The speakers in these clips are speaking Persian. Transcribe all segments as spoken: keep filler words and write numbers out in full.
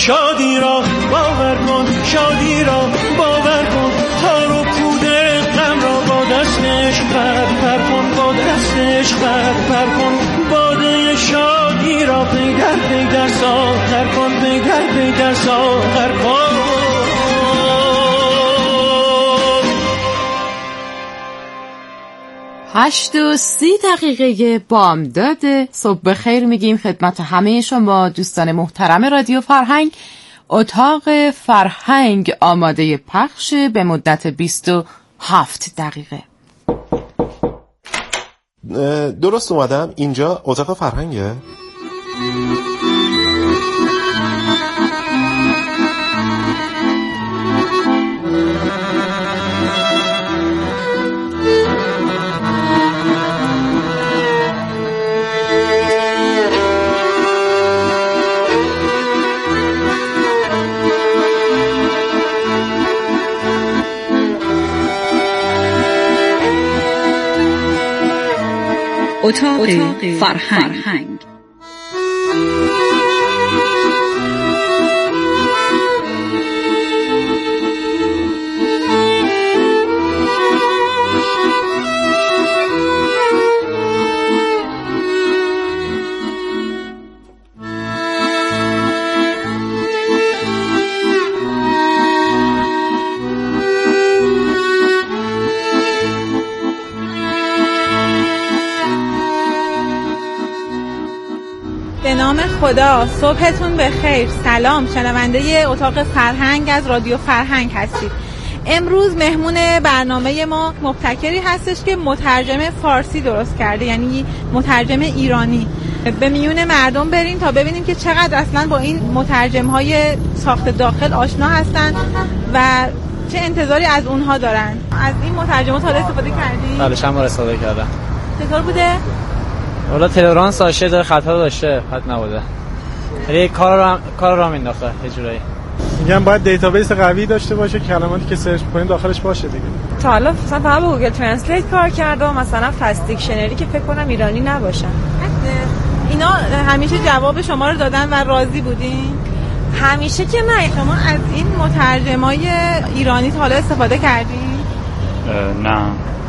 شادی را باور کن، شادی را باور کن، تار و پود غم را با دستش پر پر کن، با دستش پر پر کن، باده شادی را پیدر پیدر ساغر کن، پیدر پیدر ساغر کن. هشت و سی دقیقه بامداد. صبح بخیر میگیم خدمت همه شما دوستان محترم رادیو فرهنگ. اتاق فرهنگ آماده پخش به مدت بیست و هفت دقیقه. درست اومدم؟ اینجا اتاق فرهنگه؟ اتاق, اتاق فرهنگ, فرهنگ. به نام خدا، صبحتون بخیر. سلام، شنونده اتاق فرهنگ از رادیو فرهنگ هستید. امروز مهمون برنامه ما مبتکری هستش که مترجم فارسی درست کرده، یعنی مترجم ایرانی. به میون مردم بریم تا ببینیم که چقدر اصلا با این مترجم‌های ساخت داخل آشنا هستن و چه انتظاری از اونها دارن. از این مترجم‌ها تا استفاده کردی؟ بله، چند بار استفاده کردم. چطور بوده؟ والا تلورانس داشته، داره خطا داشته، خط نبوده. ولی کار رو کار رو مینداخته یه جورایی. میگم باید دیتابیس قوی داشته باشه، کلماتی که سرچ می‌کنین داخلش باشه دیگه. تا حالا مثلا فقط با گوگل ترنسلیت کار کردم، مثلا فست دیکشنری که فکر کنم ایرانی نباشن. اینا همیشه جواب شما رو دادن و راضی بودین؟ همیشه که نه. شما از این مترجمای ایرانی تا حالا استفاده کردین؟ نه. اصلا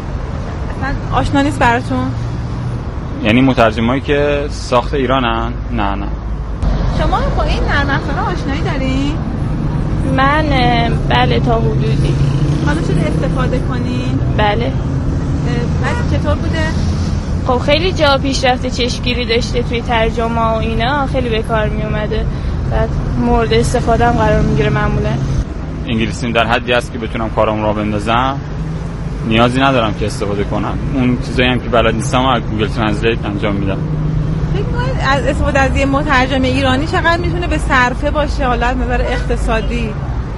آشنا نیست براتون؟ یعنی مترجمایی که ساخت ایرانن؟ نه نه. شما با این نرم افزارها آشنایی دارین؟ من بله تا حدودی. حالا شده استفاده کنین؟ بله. بعد چطور بوده؟ خب خیلی جا پیشرفت چشمگیری داشته توی ترجمه و اینا، خیلی به کار می اومده. بعد مورد استفاده هم قرار میگیره. معمولا انگلیسیم در حدی است که بتونم کارم را بندازم، نیازی ندارم که استفاده کنم. اون چیزایی هم که بلد نیستم از گوگل ترنسلیت انجام میدم. فکر کنید از استفاده از یه مترجم ایرانی چقدر میتونه به صرفه باشه حالا از نظر اقتصادی؟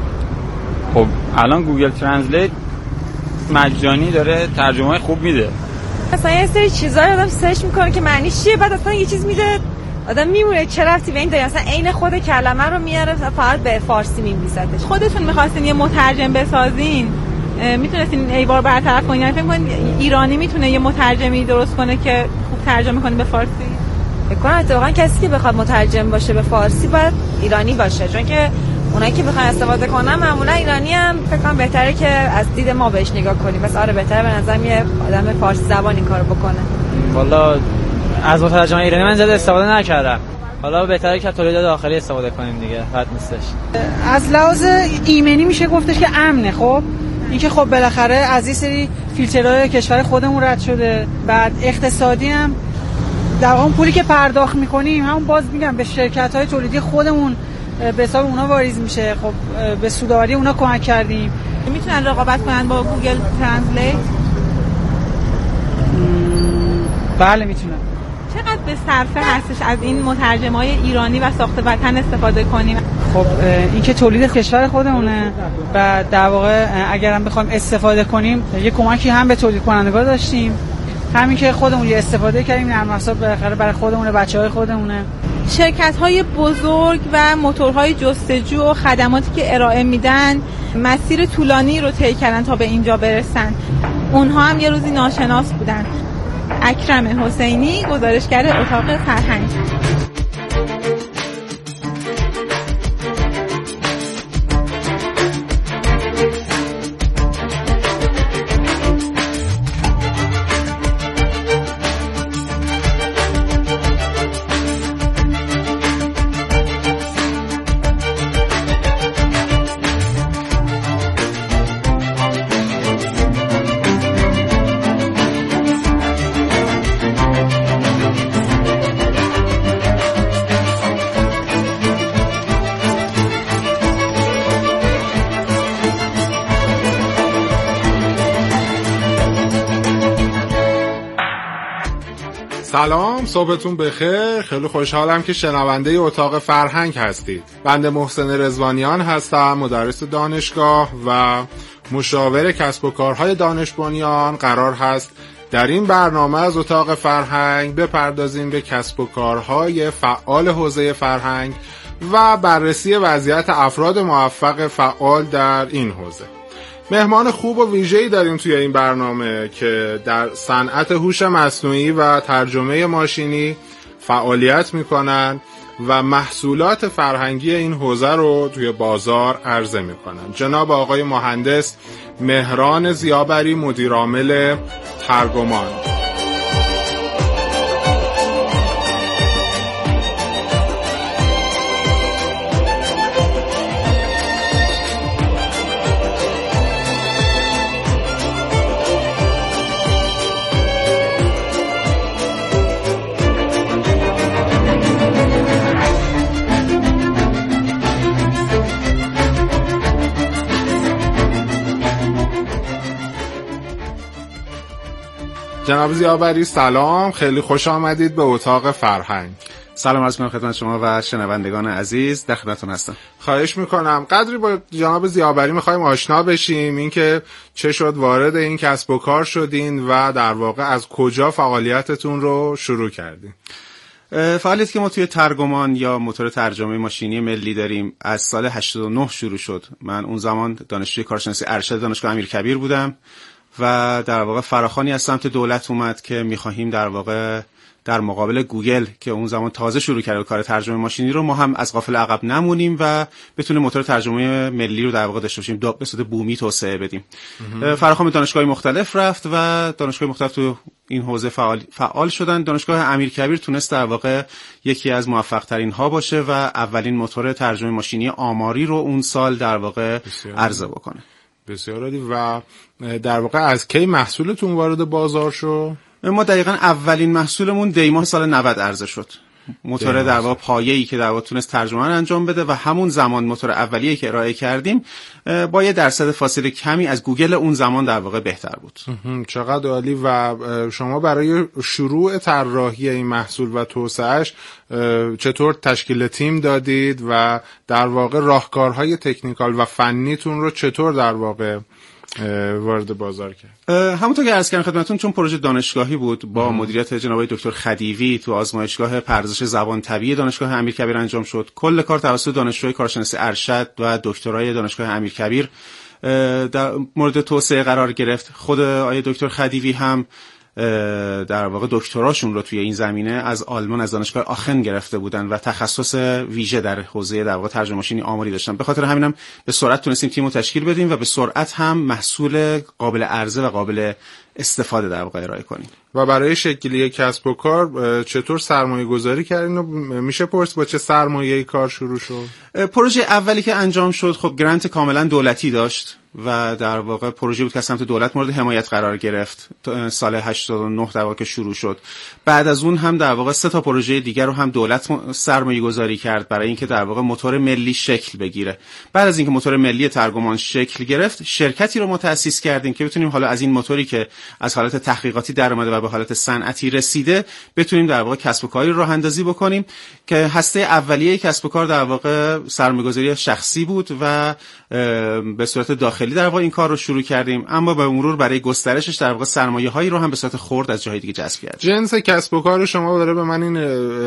خب الان گوگل ترنسلیت مجانی داره ترجمه خوب میده. مثلا یه سری چیزا رو آدم سرچ میکنه که معنیش چیه، بعد اصلا یه چیز میده آدم میمونه چه رفتی به این داره، مثلا عین خود کلمه رو میاره فقط به فارسی می‌نویسدش. خودتون می‌خواستین یه مترجم بسازین، میتونستین ای بار برطرف کنین؟ فکر کنید ایرانی میتونه یه مترجمی درست کنه که خوب ترجمه کنه به فارسی؟ فکر کنم اتفاقا کسی که بخواد مترجم باشه به فارسی باید ایرانی باشه، چون که اونایی که بخوان استفاده کنن معمولا ایرانی هم فکر کنم بهتره که از دید ما بهش نگاه کنیم. بس آره بهتره به نظرم یه آدم فارسی زبان این کارو بکنه. والا از مترجم ایرانی من زیاد استفاده نکردم. حالا بهتره که تولید داخلی استفاده کنیم دیگه، بد نیستش. از لحاظ ایمنی میشه گفتش که امنه. خب اینکه خب بالاخره از این سری فیلترهای کشور خودمون رد شده. بعد اقتصادی هم در واقع پولی که پرداخت میکنیم همون باز میگم به شرکت‌های تولیدی خودمون به حساب اونا واریز میشه. خب به سودآوری اونا کمک کردیم. میتونن رقابت کنن با گوگل ترنسلیت؟ بله میتونن. چقدر به صرفه هستش از این مترجمای ایرانی و ساخت وطن استفاده کنیم؟ خب این که تولید کشور خودمونه و در واقع اگر هم بخوایم استفاده کنیم یه کمکی هم به تولید کنندگان داشتیم، همین که خودمون یه استفاده کردیم، نرم افزار بالاخره برای خودمونه، بچهای خودمونه. شرکت‌های بزرگ و موتورهای جستجو و خدماتی که ارائه میدن مسیر طولانی رو طی کردن تا به اینجا برسن. اونها هم یه روزی ناشناس بودن. اکرم حسینی، گزارشگر اتاق فرهنگ. سلام، صبحتون بخیر. خیلی خوشحالم که شنونده اتاق فرهنگ هستید. بنده محسن رضوانیان هستم، مدرس دانشگاه و مشاور کسب و کارهای دانش بنیان. قرار هست در این برنامه از اتاق فرهنگ بپردازیم به کسب و کارهای فعال حوزه فرهنگ و بررسی وضعیت افراد موفق فعال در این حوزه. مهمان خوب و ویژه‌ای داریم توی این برنامه که در صنعت هوش مصنوعی و ترجمه ماشینی فعالیت میکنن و محصولات فرهنگی این حوزه رو توی بازار عرضه میکنن. جناب آقای مهندس مهران ضیابری، مدیر عامل ترگمان. جناب ضیابری سلام، خیلی خوش آمدید به اتاق فرهنگ. سلام عرض می‌کنم خدمت شما و شنوندگان عزیز، در خدمتتون هستم. خواهش میکنم. قدری با جناب ضیابری میخوایم آشنا بشیم، اینکه چه شد وارد این کسب و کار شدین و در واقع از کجا فعالیتتون رو شروع کردین. فعالیتی که ما توی ترگمان یا موتور ترجمه ماشینی ملی داریم از سال هشتاد و نه شروع شد. من اون زمان دانشجوی کارشناسی ارشد دانشگاه امیرکبیر بودم و در واقع فراخوانی از سمت دولت اومد که می‌خواهیم در واقع در مقابل گوگل که اون زمان تازه شروع کرده کار ترجمه ماشینی رو، ما هم از غافل عقب نمونیم و بتونیم موتور ترجمه ملی رو در واقع داشته باشیم، به صورت بومی توسعه بدیم. فراخوان دانشگاه‌های مختلف رفت و دانشگاه‌های مختلف تو این حوزه فعال فعال شدن. دانشگاه امیرکبیر تونست در واقع یکی از موفق‌ترین ها باشه و اولین موتور ترجمه ماشینی آماری رو اون سال در واقع عرضه بکنه. بسیار عالی. و در واقع از کی محصولتون وارد بازار شد؟ ما دقیقاً اولین محصولمون دیماه سال نود عرضه شد. موتور در واقع پایه‌ای که در واقع تونست ترجمه رو انجام بده و همون زمان موتور اولیه‌ای که ارائه کردیم با یه درصد فاصله کمی از گوگل اون زمان در واقع بهتر بود. چقدر عالی. و شما برای شروع طراحی این محصول و توسعه‌اش چطور تشکیل تیم دادید و در واقع راهکارهای تکنیکال و فنیتون رو چطور در واقع وارد بازار کرد؟ همونطور که عرض کردم خدمتتون، چون پروژه دانشگاهی بود با مدیریت جناب دکتر خدیوی تو آزمایشگاه پردازش زبان طبیعی دانشگاه امیرکبیر انجام شد. کل کار توسط دانشجوی کارشناسی ارشد و دکترای دانشگاه امیرکبیر در مورد توسعه قرار گرفت. خود آقای دکتر خدیوی هم در واقع دکتراشون رو توی این زمینه از آلمان از دانشگاه آخن گرفته بودن و تخصص ویژه در حوزه در واقع ترجمه ماشینی آماری داشتن. به خاطر همینم به سرعت تونستیم تیمو تشکیل بدیم و به سرعت هم محصول قابل عرضه و قابل استفاده در واقع ارائه کنیم. و برای شکلی کسب و کار چطور سرمایه گذاری کردین و میشه پرسید با چه سرمایه‌ای کار شروع شد؟ پروژه اولی که انجام شد خب گرانت کاملا دولتی داشت و در واقع پروژه بود که از سمت دولت مورد حمایت قرار گرفت. سال هشتاد و نه در واقع شروع شد. بعد از اون هم در واقع سه تا پروژه دیگر رو هم دولت سرمایه گذاری کرد برای اینکه در واقع موتور ملی شکل بگیره. بعد از اینکه موتور ملی ترگمان شکل گرفت، شرکتی رو ما تأسیس کردیم که بتونیم حالا از این موتوری که از حالت تحقیقاتی در اومده و به حالت صنعتی رسیده بتونیم در واقع کسب و کاری راه اندازی بکنیم که هسته اولیه کسب و کار در واقع سرمایه‌گذاری شخصی بود و به صورت داخلی در واقع این کار رو شروع کردیم، اما به مرور برای گسترشش در واقع سرمایه‌هایی رو هم به صورت خرد از جاهای دیگه جذب کردیم. جنس کسب و کار شما داره به من این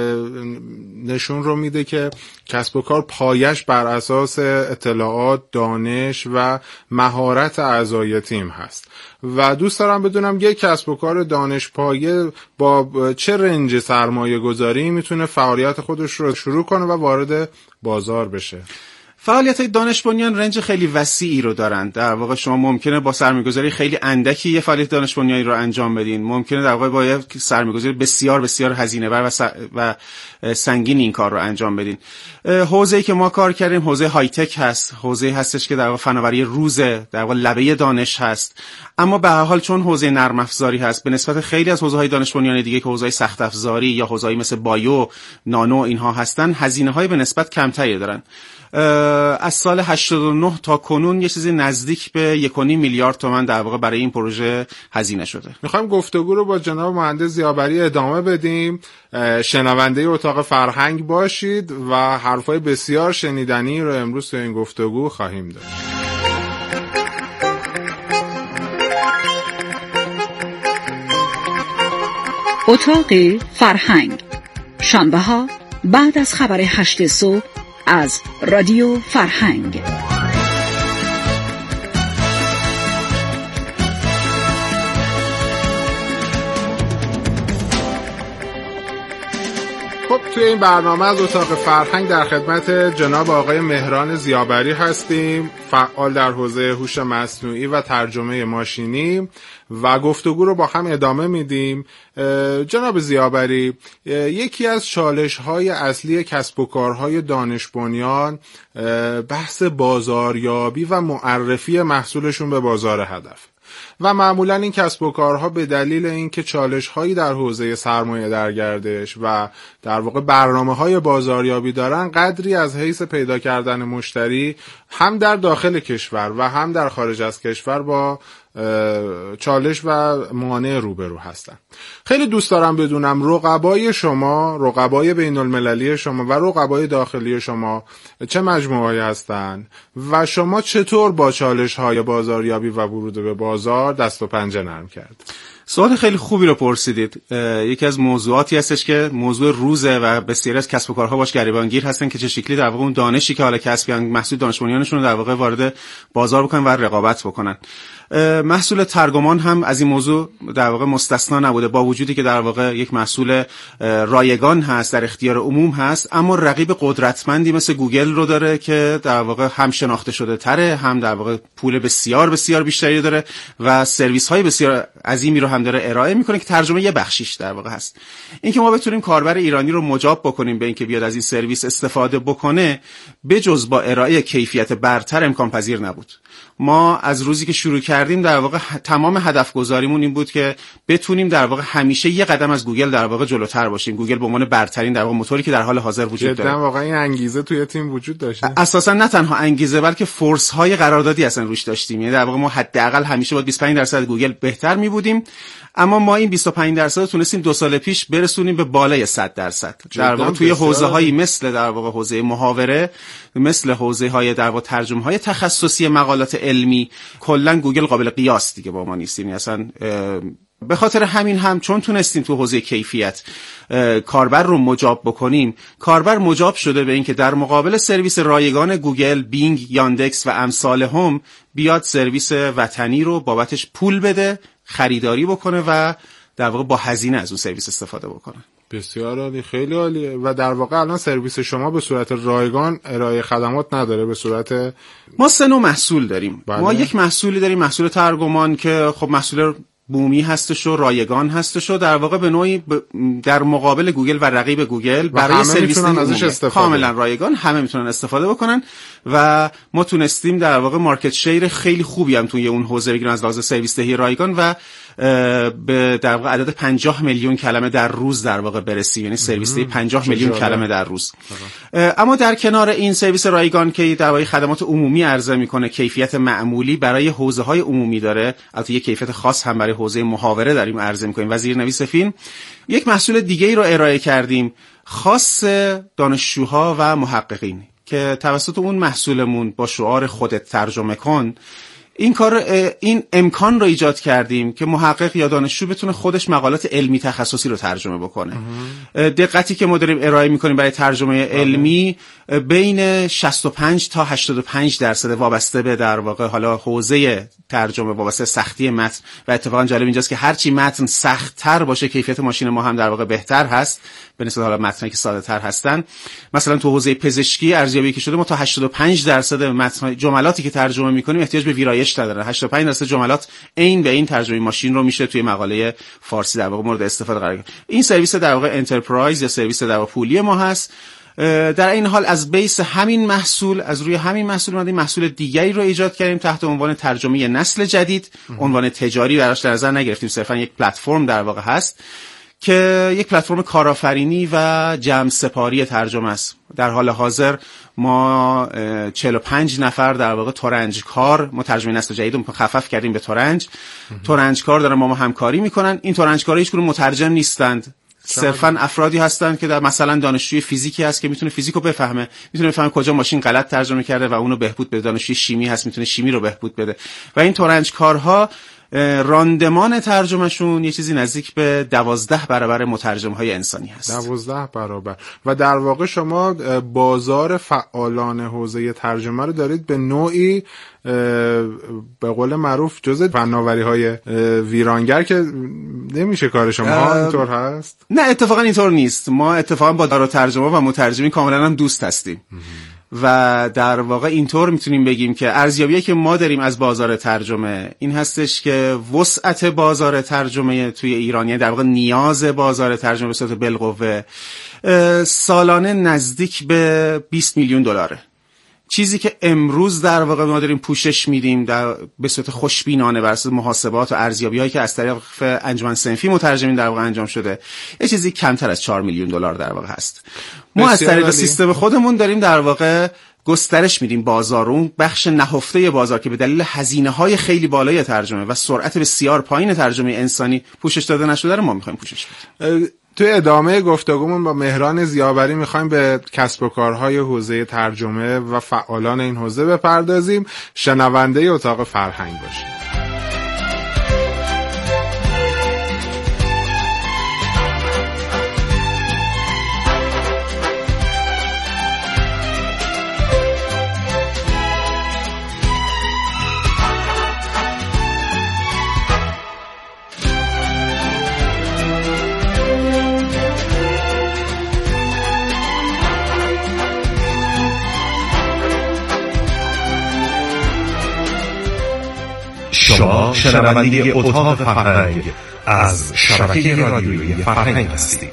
نشون رو میده که کسب و کار پایش بر اساس اطلاعات، دانش و مهارت اعضای تیم هست و دوست دارم بدونم یک کسب و کار دانش پایه با چه رنج سرمایه گذاری میتونه فعالیت خودش رو شروع کنه و وارد بازار بشه. فعالیت‌های دانش بنیان رنج خیلی وسیعی رو دارند. در واقع شما ممکنه با سرمایه‌گذاری خیلی اندکی یه فعالیت دانش بنیانی رو انجام بدین. ممکنه در واقع با یه سرمایه‌گذاری بسیار بسیار هزینه‌بر و, س... و سنگین این کار رو انجام بدین. حوزه‌ای که ما کار کردیم حوزه های تک هست. حوزه‌ای هستش که در واقع فناوری روزه، در واقع لبه دانش هست. اما به هر حال چون حوزه نرم افزاری هست، به نسبت خیلی از حوزه‌های دانش بنیانی دیگه که حوزه‌های سخت افزاری یا حوزه‌ای مثل بایو، نانو اینها هستن، هزینه‌های به نسبت کمتری دارن. از سال هشتاد و نه تا کنون یه چیزی نزدیک به یک و نیم میلیارد تومان در واقع برای این پروژه هزینه شده. میخوایم گفتگو رو با جناب مهندس ضیابری ادامه بدیم. شنونده اتاق فرهنگ باشید و حرفای بسیار شنیدنی رو امروز تو این گفتگو خواهیم داشت. اتاق فرهنگ شنبه ها بعد از خبر هشت صبح از رادیو فرهنگ. خب توی این برنامه از اتاق فرهنگ در خدمت جناب آقای مهران ضیابری هستیم، فعال در حوزه هوش مصنوعی و ترجمه ماشینی و گفتگو رو با هم ادامه میدیم. جناب ضیابری، یکی از چالش‌های اصلی کسب و کارهای دانش بنیان بحث بازاریابی و معرفی محصولشون به بازار هدف و معمولا این کسب و کارها به دلیل اینکه چالش‌هایی در حوزه سرمایه در گردش و در واقع برنامه‌های بازاریابی دارن، قدری از حیث پیدا کردن مشتری هم در داخل کشور و هم در خارج از کشور با چالش و مانع روبرو هستن. خیلی دوست دارم بدونم رقبای شما، رقبای بین المللی شما و رقبای داخلی شما چه مجموعه‌ای هستن و شما چطور با چالش‌های بازاریابی و ورود به بازار دست و پنجه نرم کرد؟ سوال خیلی خوبی رو پرسیدید. یکی از موضوعاتی هستش که موضوع روزه و بسیاری از کسب و کارها باش گریبانگیر هستن که چه شکلی در واقع اون دانشی که حالا کسب کردن محصول دانش بنیانشون رو در واقع وارد بازار بکنن و رقابت بکنن. محصول ترجمان هم از این موضوع در واقع مستثنا نبوده، با وجودی که در واقع یک محصول رایگان هست، در اختیار عموم هست، اما رقیب قدرتمندی مثل گوگل رو داره که در واقع هم شناخته شده تره، هم در واقع پول بسیار بسیار بیشتری داره و سرویس های بسیار عظیمی رو هم داره ارائه میکنه که ترجمه یه بخشیش در واقع هست. اینکه ما بتونیم کاربر ایرانی رو مجاب بکنیم به اینکه بیاد از این سرویس استفاده بکنه، بجز با ارائه کیفیت برتر امکان پذیر نبود. ما از روزی که شروع کردیم در واقع تمام هدف گذاریمون این بود که بتونیم در واقع همیشه یه قدم از گوگل در واقع جلوتر باشیم. گوگل به عنوان برترین در واقع موتوری که در حال حاضر وجود داره. جدا واقعا این انگیزه توی تیم وجود داشته. اساسا نه تنها انگیزه بلکه فورس های قراردادی اصلا روش داشتیم. یعنی در واقع ما حداقل همیشه با بیست و پنج درصد گوگل بهتر می بودیم، اما ما این بیست و پنج درصد رو تونستیم دو سال پیش برسونیم به بالای صد درصد. در واقع توی حوزه‌هایی مثل در واقع حوزه محاوره، مثل حوزه‌های در واقع ترجمه‌های تخصصی مقالات علمی، کلا گوگل قابل قیاس دیگه با ما نیست. یعنی اصلا به خاطر همین هم چون تونستیم تو حوزه کیفیت کاربر رو مجاب بکنیم، کاربر مجاب شده به اینکه در مقابل سرویس رایگان گوگل، بینگ، یاندکس و امثال هم بیاد سرویس وطنی رو بابتش پول بده، خریداری بکنه و در واقع با هزینه از اون سرویس استفاده بکنه. بسیار عالی، خیلی عالیه. و در واقع الان سرویس شما به صورت رایگان ارائه خدمات نداره، به صورت ما سه نوع محصول داریم. بله. ما یک محصولی داریم، محصول ترجمان، که خب محصول بومی هستش و رایگان هستش و در واقع به نوعی در مقابل گوگل و رقیب گوگل برای سرویس کاملا رایگان همه میتونن استفاده بکنن و ما تونستیم در واقع مارکت شیر خیلی خوبی هم توی اون حوزه بگیریم از لحاظ سرویس دهی رایگان و به در واقع عدد پنجاه میلیون کلمه در روز در واقع برسیم، یعنی سرویس دهی پنجاه میلیون کلمه در روز. اما در کنار این سرویس رایگان که در واقع خدمات عمومی عرضه میکنه، کیفیت معمولی برای حوزه‌های عمومی داره، البته یک کیفیت خاص هم برای حوزه محاوره داریم عرضه میکنیم و زیرنویس فیلم. یک محصول دیگه‌ای رو ارائه کردیم خاص دانشجوها و محققین که توسط اون محصولمون با شعار خودت ترجمه کن این کار این امکان رو ایجاد کردیم که محقق یا دانشجو بتونه خودش مقالات علمی تخصصی رو ترجمه بکنه. دقتی که ما داریم ارائه میکنیم برای ترجمه علمی بین شصت و پنج تا هشتاد و پنج درصد، وابسته به در واقع حالا حوزه ترجمه، وابسته سختی متن. و اتفاقا جالب اینجاست که هرچی متن سخت‌تر باشه کیفیت ماشین ما هم در واقع بهتر هست به نسبت حالا متنایی که ساده‌تر هستن. مثلا تو حوزه پزشکی ارزیابی که شده ما تا هشتاد و پنج درصد متن جملاتی که ترجمه میکنیم احتیاج به ویرایش نداره. هشتاد و پنج درصد جملات عین به این ترجمه ماشین رو میشه توی مقاله فارسی در واقع مورد استفاده قرار گرفت. این سرویس در واقع انترپرایز یا سرویس در واقع پولی ما هست. در این حال از بیس همین محصول، از روی همین محصول اومدیم محصول دیگری رو ایجاد کردیم تحت عنوان ترجمه نسل جدید. عنوان تجاری براش در نظر نگرفتیم، صرفا یک پلتفرم در واقع هست که یک پلتفرم کارآفرینی و جمع سپاری ترجمه است. در حال حاضر ما چهل و پنج نفر در واقع ترنجکار، ما ترجمه نسل جدید رو مخفف کردیم به ترنج، ترنجکار دارن با ما همکاری میکنن. این ترنجکارا هیچ کدوم مترجم نیستند، صرفاً افرادی هستند که در مثلا دانشجوی فیزیکی هست که میتونه فیزیک رو بفهمه، میتونه بفهمه کجا ماشین غلط ترجمه کرده و اونو بهبود بده. دانشجوی شیمی هست میتونه شیمی رو بهبود بده. و این ترنجکارها راندمان ترجمهشون یه چیزی نزدیک به دوازده برابر مترجم‌های انسانی هست. دوازده برابر. و در واقع شما بازار فعالان حوزه ترجمه رو دارید به نوعی به قول معروف جزء فناوری‌های ویرانگر که نمیشه کار شما. اینطور هست؟ نه اتفاقا اینطور نیست. ما اتفاقا با دارو ترجمه و مترجمین کاملا هم دوست هستیم. و در واقع اینطور میتونیم بگیم که ارزیابی که ما داریم از بازار ترجمه این هستش که وسعت بازار ترجمه توی ایران، یعنی در واقع نیاز بازار ترجمه به صورت بالقوه سالانه نزدیک به بیست میلیون دلاره. چیزی که امروز در واقع ما داریم پوشش میدیم در به صورت خوشبینانه بر اساس محاسبات و ارزیابی‌هایی که از طریق انجمن صنفی مترجمین در واقع انجام شده، یه چیزی کمتر از چهار میلیون دلار در واقع هست. ما از طریق سیستم خودمون داریم در واقع گسترش میدیم بازار، اون بخش نهفته بازار که به دلیل هزینه‌های خیلی بالای ترجمه و سرعت بسیار پایین ترجمه انسانی پوشش داده نشده رو ما می‌خوایم پوشش بدیم. توی ادامه گفتگومون با مهران ضیابری میخوایم به کسب و کارهای حوزه ترجمه و فعالان این حوزه بپردازیم. شنونده اتاق فرهنگ باشید. شما شنونده اتاق فرهنگ از شبکه رادیویی فرهنگ هستید.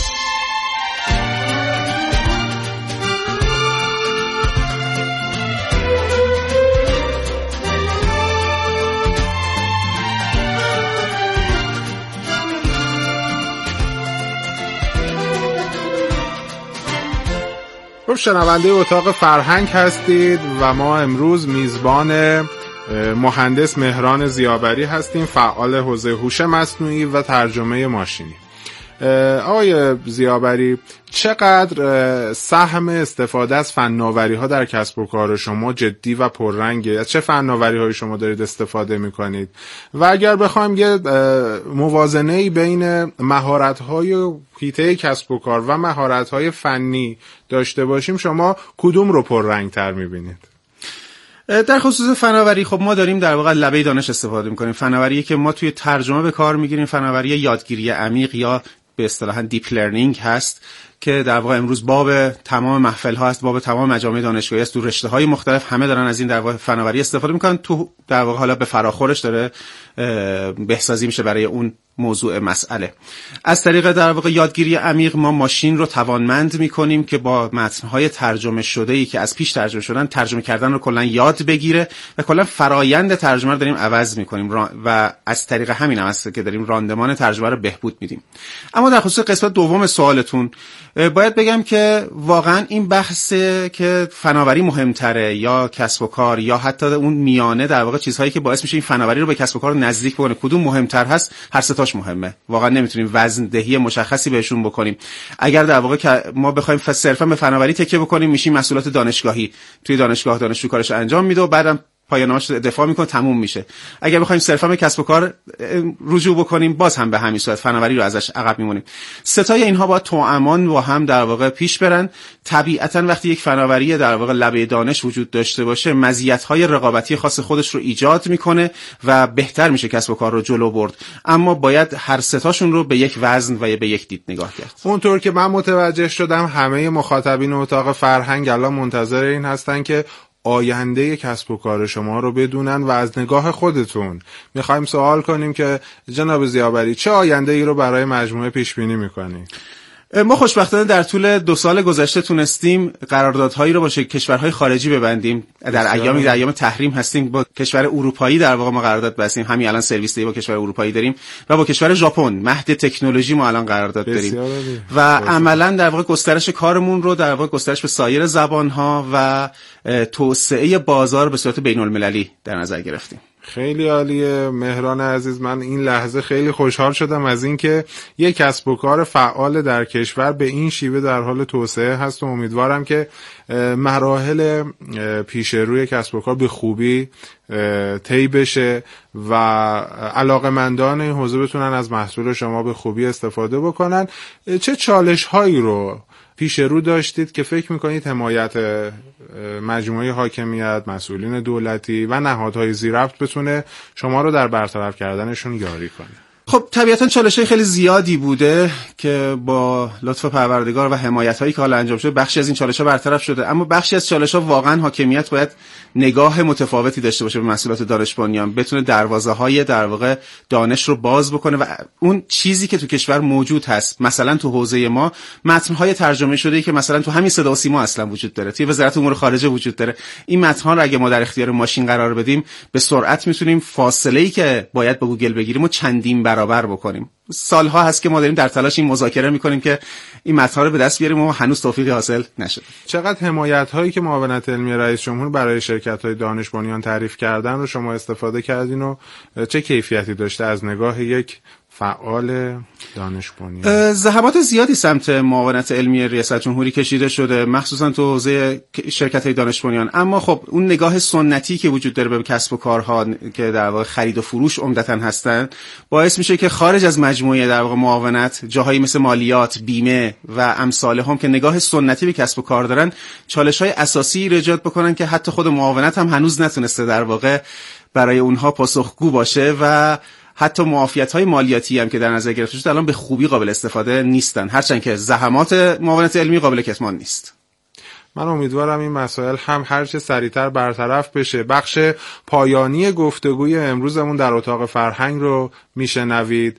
خب شنونده اتاق فرهنگ هستید و ما امروز میزبان مهندس مهران ضیابری هستیم، فعال حوزه هوش مصنوعی و ترجمه ماشینی. آقای ضیابری، چقدر سهم استفاده از فناوری ها در کسب و کار شما جدی و پررنگه؟ از چه فناوری های شما دارید استفاده میکنید؟ و اگر بخوایم یه موازنه‌ای بین مهارت های حیطه کسب و کار و مهارت های فنی داشته باشیم، شما کدوم رو پررنگ تر میبینید؟ در خصوص فناوری خب ما داریم در واقع لبه دانش استفاده میکنیم. فناوری که ما توی ترجمه به کار میگیریم فناوری یادگیری عمیق یا به اصطلاح دیپ لرنینگ هست که در واقع امروز باب تمام محفل ها است، باب تمام مجامع دانشگاهی است. تو رشته های مختلف همه دارن از این در واقع فناوری استفاده میکنن. تو در واقع حالا به فراخورش داره بهسازی میشه برای اون موضوع مسئله. از طریق در واقع یادگیری عمیق ما ماشین رو توانمند میکنیم که با متن‌های ترجمه شده‌ای که از پیش ترجمه شدن ترجمه کردن رو کلا یاد بگیره و کلا فرایند ترجمه رو داریم عوض میکنیم و از طریق همین هم است که داریم راندمان ترجمه رو بهبود میدیم. اما در خصوص قسمت دوم سوالتون باید بگم که واقعا این بحث که فناوری مهمتره یا کسب و کار یا حتی اون میانه در واقع چیزهایی که باعث میشه این فناوری رو به کسب و کار نزدیک بکنه، کدوم مهمتر هست، هر سه تاش مهمه. واقعا نمیتونیم وزن دهی مشخصی بهشون بکنیم. اگر در واقع ما بخوایم صرفا به فناوری تکیه بکنیم میشیم محصولات دانشگاهی، توی دانشگاه دانشجو کارش انجام میده و بعدم پایان‌نامه‌اش دفاع میکنه، تموم میشه. اگر بخوایم صرفا به کسب و کار رجوع بکنیم باز هم به همین صورت فناوری رو ازش عقب میمونیم. ستای اینها باید توامان با هم در واقع پیش برن. طبیعتاً وقتی یک فناوری در واقع لبه دانش وجود داشته باشه مزیت‌های رقابتی خاص خودش رو ایجاد میکنه و بهتر میشه کسب و کار رو جلو برد. اما باید هر ستاشون رو به یک وزن و به یک دید نگاه کرد. اونطور که من متوجه شدم همه مخاطبین اتاق فرهنگ الان منتظر این هستن که آینده کسب و کار شما رو بدونن و از نگاه خودتون میخوایم سوال کنیم که جناب ضیابری چه آینده ای رو برای مجموعه پیش بینی میکنید؟ ما خوشبختانه در طول دو سال گذشته تونستیم قراردادهایی رو با کشورهای خارجی ببندیم. در ایامی در ایام تحریم هستیم با کشور اروپایی در واقع ما قرارداد بستیم. همین الان سرویس دی با کشور اروپایی داریم و با کشور ژاپن مهد تکنولوژی ما الان قرارداد داریم و عملاً در واقع گسترش کارمون رو در واقع گسترش به سایر زبان‌ها و توسعه بازار به صورت بین‌المللی در نظر گرفتیم. خیلی عالیه مهران عزیز. من این لحظه خیلی خوشحال شدم از اینکه یک کسب و کار فعال در کشور به این شیوه در حال توسعه هست و امیدوارم که مراحل پیش روی کسب و کار به خوبی طی بشه و علاقه‌مندان این حوزه بتونن از محصول شما به خوبی استفاده بکنن. چه چالش هایی رو پیش رو داشتید که فکر میکنید حمایت مجموعه حاکمیت، مسئولین دولتی و نهادهای ذی‌ربط بتونه شما رو در برطرف کردنشون یاری کنه؟ خب طبیعتاً چالش‌های خیلی زیادی بوده که با لطف پروردگار و حمایت‌هایی که حالا انجام شده بخشی از این چالش‌ها برطرف شده، اما بخشی از چالش‌ها واقعاً حاکمیت باید نگاه متفاوتی داشته باشه به محصولات دانش بنیان، بتونه دروازه‌های در واقع دانش رو باز بکنه و اون چیزی که تو کشور موجود هست، مثلا تو حوزه ما متن‌های ترجمه شده‌ای که مثلا تو همین صدا و سیما اصلا وجود داره، توی وزارت امور خارجه وجود داره، این متن‌ها رو اگه ما در اختیار ماشین قرار بدیم به سرعت میتونیم فاصله‌ای که باید با گوگل بگیریم و چندین برابر بکنیم. سالها هست که ما داریم در تلاش این مذاکره میکنیم که این متن‌ها رو به دست بیاریم و هنوز توفیقی حاصل نشده. چقدر حمایت هایی که معاونت علمی رئیس جمهور برای شرکت های دانش بنیان تعریف کردن رو شما استفاده کردین و چه کیفیتی داشته از نگاه یک فعال دانش بنیان؟ زحمات زیادی سمت معاونت علمی ریاست جمهوری کشیده شده، مخصوصا تو حوزه شرکت‌های دانش بنیان، اما خب اون نگاه سنتی که وجود داره به کسب و کارها که در واقع خرید و فروش عمدتاً هستن باعث میشه که خارج از مجموعه در واقع معاونت جاهایی مثل مالیات، بیمه و امثال هم که نگاه سنتی به کسب و کار دارن چالش‌های اساسی ایجاد بکنن که حتی خود معاونت هم هنوز نتونسته در واقع برای اونها پاسخگو باشه و حتی معافیت‌های مالیاتی هم که در نظر گرفته شده الان به خوبی قابل استفاده نیستن، هرچند که زحمات معاونت علمی قابل کتمان نیست. من امیدوارم این مسائل هم هرچه سریعتر برطرف بشه. بخش پایانی گفتگوی امروزمون در اتاق فرهنگ رو میشنوید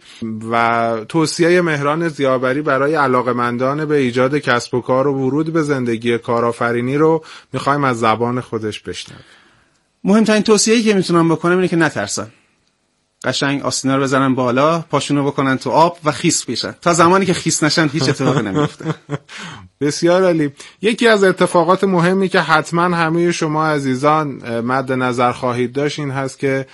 و توصیه مهران ضیابری برای علاقه‌مندان به ایجاد کسب و کار و ورود به زندگی کارآفرینی رو میخوایم از زبان خودش بشنویم. مهمترین توصیه‌ای که میتونم بکنم اینه که نترسن. قشنگ آستینا رو بزنن بالا، پاشونو بکنن تو آب و خیس بشن. تا زمانی که خیس نشن هیچ اتفاقی نمیفته. بسیار عالی. یکی از اتفاقات مهمی که حتما همه شما عزیزان مد نظر خواهید داشت این هست که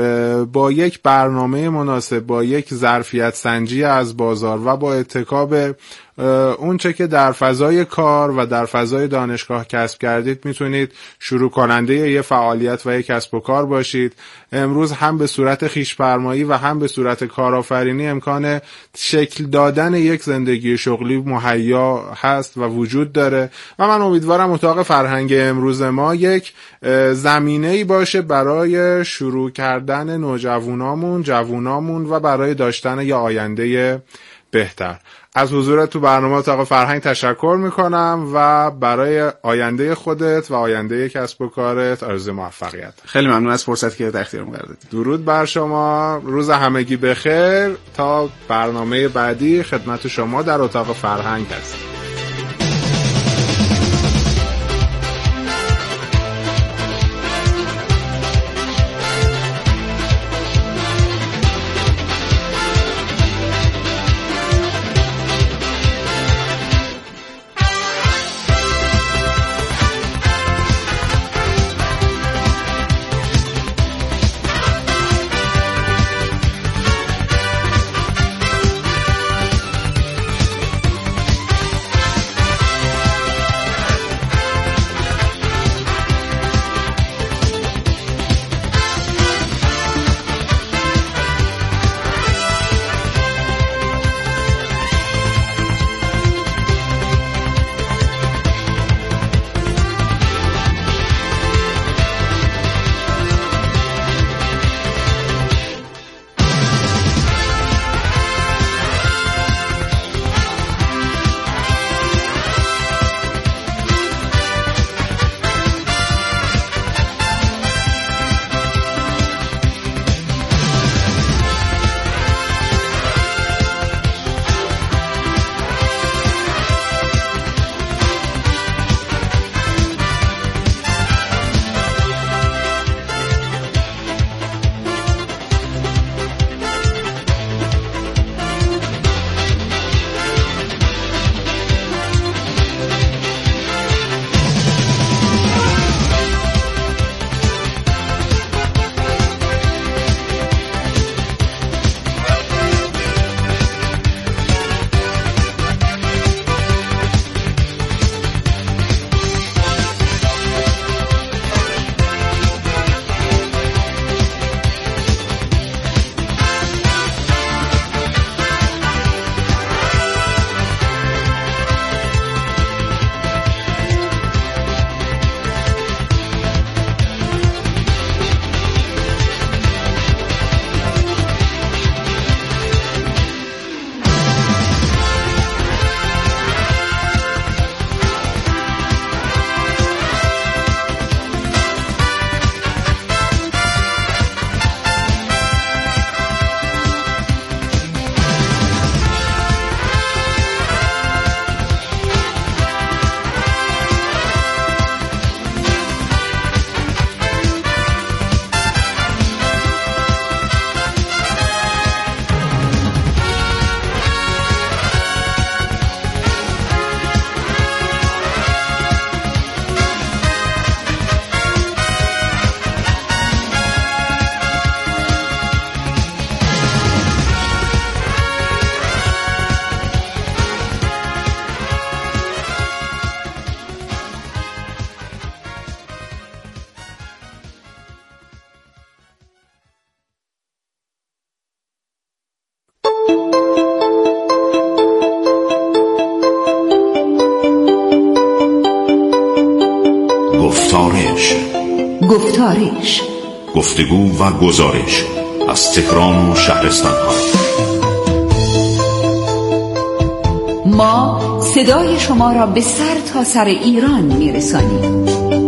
با یک برنامه مناسب، با یک ظرفیت سنجی از بازار و با اتکا به اون چه که در فضای کار و در فضای دانشگاه کسب کردید میتونید شروع کننده یه فعالیت و یک کسب و کار باشید. امروز هم به صورت خویش‌فرمایی و هم به صورت کارآفرینی امکان شکل دادن یک زندگی شغلی مهیا هست و وجود داره و من امیدوارم اتاق فرهنگ امروز ما یک زمینه‌ای باشه برای شروع کردن نوجوانامون، جوانامون و برای داشتن یه آینده بهتر. از حضورت تو برنامه اتاق فرهنگ تشکر میکنم و برای آینده خودت و آینده کسب و کارت آرزوی موفقیت. خیلی ممنون از فرصتی که در اختیارم قرار دادید. درود بر شما، روز همگی بخیر. تا برنامه بعدی خدمت شما در اتاق فرهنگ هستم. گفتارش گفتارش گفتگو و گزارش از تهران و شهرستان‌ها. ما صدای شما را به سر تا سر ایران می‌رسانیم.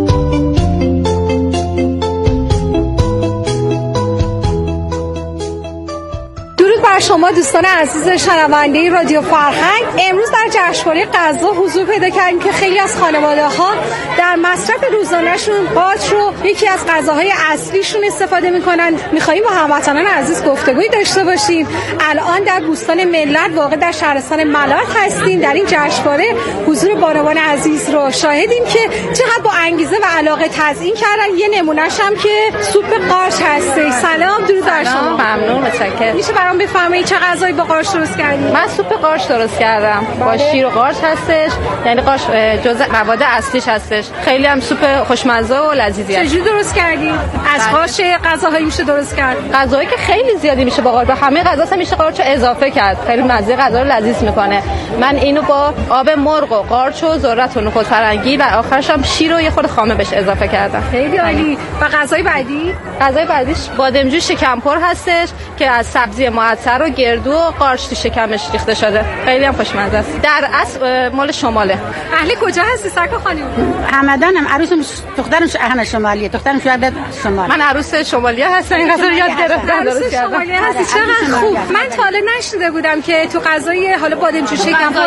بر شما دوستان عزیز شنونده رادیو فرهنگ، امروز در جشنواره غذا حضور پیدا کردیم که خیلی از خانواده‌ها در مصرف روزانه‌شون قارچ رو یکی از غذاهای اصلیشون استفاده می‌کنن. می‌خوایم با هموطنان عزیز گفتگویی داشته باشیم. الان در بوستان ملت واقع در شهرستان ملات هستیم. در این جشنواره حضور بانوان عزیز رو شاهدیم که چقدر با انگیزه و علاقه تزیین کردن. یه نمونه‌ش هم که سوپ قارچ هست. سلام، درود بر شما. ممنون، متشکرم. میشه برام بفرمایید چه غذایی با قارچ درست کردید؟ من سوپ قارچ درست کردم. با شیر و قارچ هستش. یعنی قارچ جزء مواد اصلیش هستش. خیلی هم سوپ خوشمزه و لذیذی است. چجوری درست کردید؟ از قارچ غذاهایی میشه درست کرد؟ غذایی که خیلی زیادی میشه با قارچ. همه غذا میشه قارچ اضافه کرد. خیلی مزه غذا رو لذیذ میکنه. من اینو با آب مرغ و قارچ و ذرت و نخود فرنگی و آخرش هم شیر و یه خورده خامه بهش اضافه کردم. خیلی عالی. و غذای بعدی؟ غذای بعدیش بادمجون شکمپر هستش که از سبزی معطر و گردو و قارچ تو شکمش ریخته شده. خیلی هم خوشمزه است. در اصل مال شماله. اهل کجا هستی سرکار خانم؟ همدانم. عروسم دخترم اهل شمالیه. دخترم شده شمال. من عروس شمالیه هستم. این غذا رو یاد گرفتم. عروس شمالیه هستی. چقدر خوب. من تا حالا نشنیده بودم که تو غذای حالا بادمجون شکمپر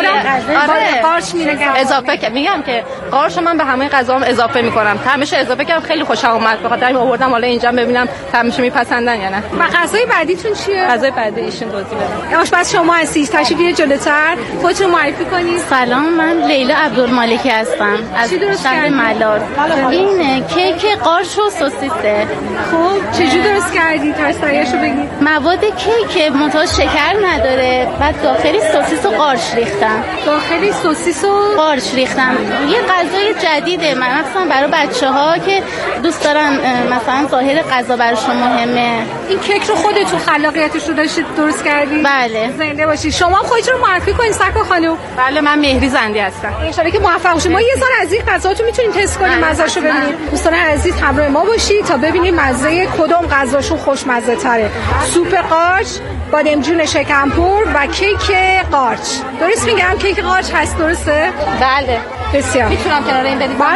آره قارچ میره. اضافه که میگم که قارچ من به همه غذام اضافه میکنم. طعمش اضافه کردم خیلی خوشم اومد. بخاطر همین آوردم حالا اینجا ببینم طعمش میپسندن یا نه. و غذای بعدیتون چیه؟ غذای بعدی ایشون توضیح بده. آشپز شما هستی. تشریف بیارید جلوتر. خودتون معرفی کنید. سلام، من لیلا عبدالمالکی هستم از شهر ملار. این کیک قارچ و سوسیسه. خب چجوری درست کردید؟ تصویرشو بگید. مواد کیک منتها شکر نداره. بعد داخلی سوسیس و قارچ ریختم. داخلی سوسیس و قارچ ریختم. یه غذای جدیده مثلا برای بچه‌ها که دوست دارن مثلا ظاهر غذا براشون مهمه. این کیک رو خودتون خلاقیتش رو داشتید درست کردید؟ بله. زنده باشید. شما خودتون رو معرفی کنید سرکار خانم. بله، من مهری زندی هستم. ان شاءالله که موفق باشید. ما یه ذره از این غذاتون میتونیم تست کنیم، مزه‌شو ببینید. دوستان عزیز همراه ما باشید تا ببینیم مزه کدوم غذاشون خوشمزه تره. سوپ قارچ، بادمجون شکمپر و کیک قارچ. درست میگم کیک قارچ هست درسته؟ بله. بسیار. میتونم کنار این بدید؟